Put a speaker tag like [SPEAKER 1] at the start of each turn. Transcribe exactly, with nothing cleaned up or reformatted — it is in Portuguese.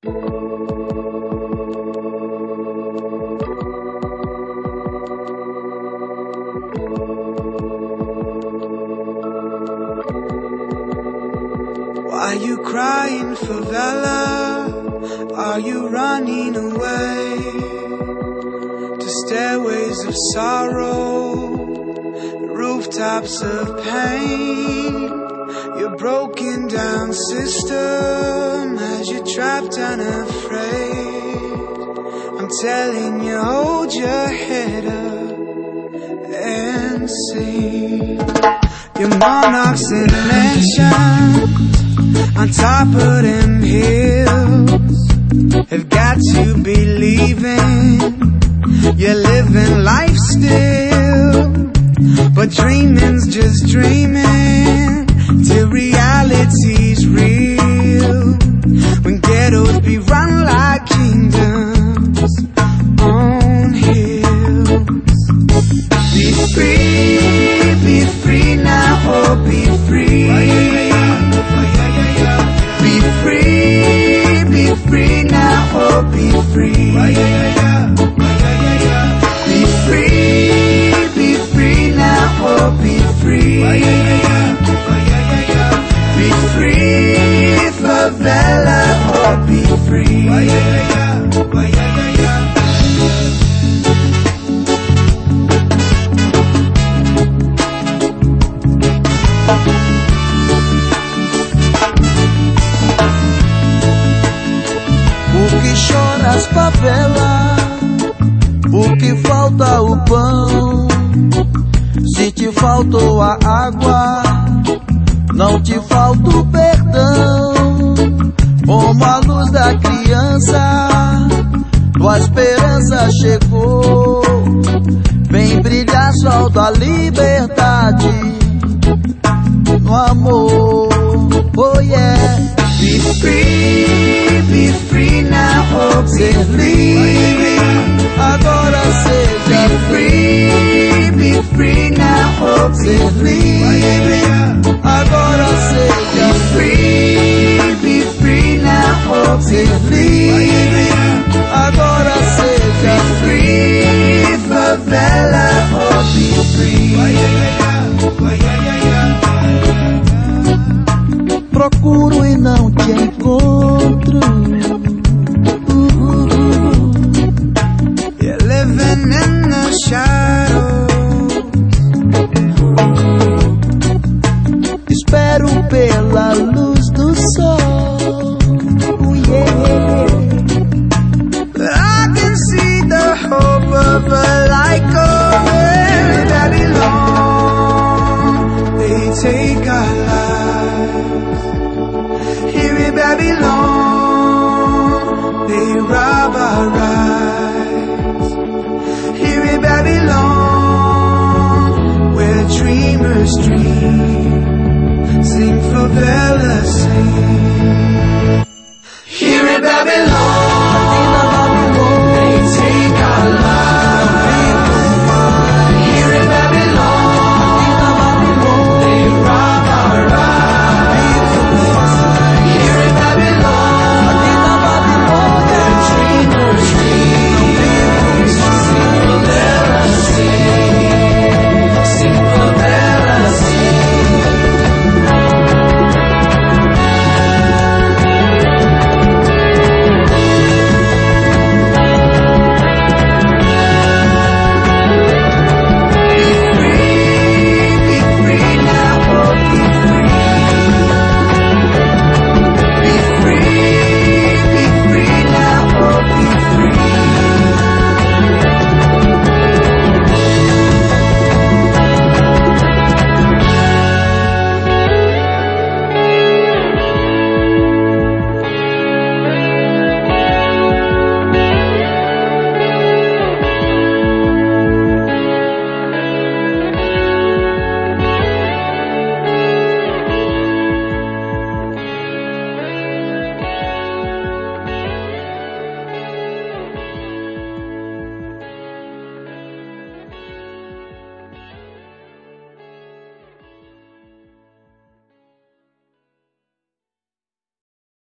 [SPEAKER 1] Are you crying, favela? Are you running away to stairways of sorrow, rooftops of pain? Your broken down system has you trapped and afraid. I'm telling you, hold your head up and sing. Your monarchs in mansions on top of them hills have got to be leaving. You're living life still, but dreaming's just dreaming till reality's real. When ghettos be run like kingdoms on hills. Be free, be free now, oh be free. Be free, be free now, oh be free. Be free, be free now, oh be free. Be free, favela, oh be free.
[SPEAKER 2] O que chora as favelas, o que falta o pão. Se te faltou a água, não te falta o perdão. Como a luz da criança, tua esperança chegou. Vem brilhar, sol da liberdade, no amor, oh yeah.
[SPEAKER 1] Be free, be free now, oh
[SPEAKER 2] Ser livre, agora seja
[SPEAKER 1] free. Be free now, oh
[SPEAKER 2] Ser livre, agora seja
[SPEAKER 1] free. Be free now, oh
[SPEAKER 2] Ser livre, agora seja
[SPEAKER 1] free. Favela, oh be free.
[SPEAKER 2] Procuro e não te encontro.
[SPEAKER 1] You're living in the shadows.
[SPEAKER 2] Espero pela luz do sol. Oh, yeah.
[SPEAKER 1] I can see the hope of a light going Babylon. They take our lives. Here in Babylon, they rob our rights. Here in Babylon, where dreamers dream, sing favela, sing. Here in Babylon.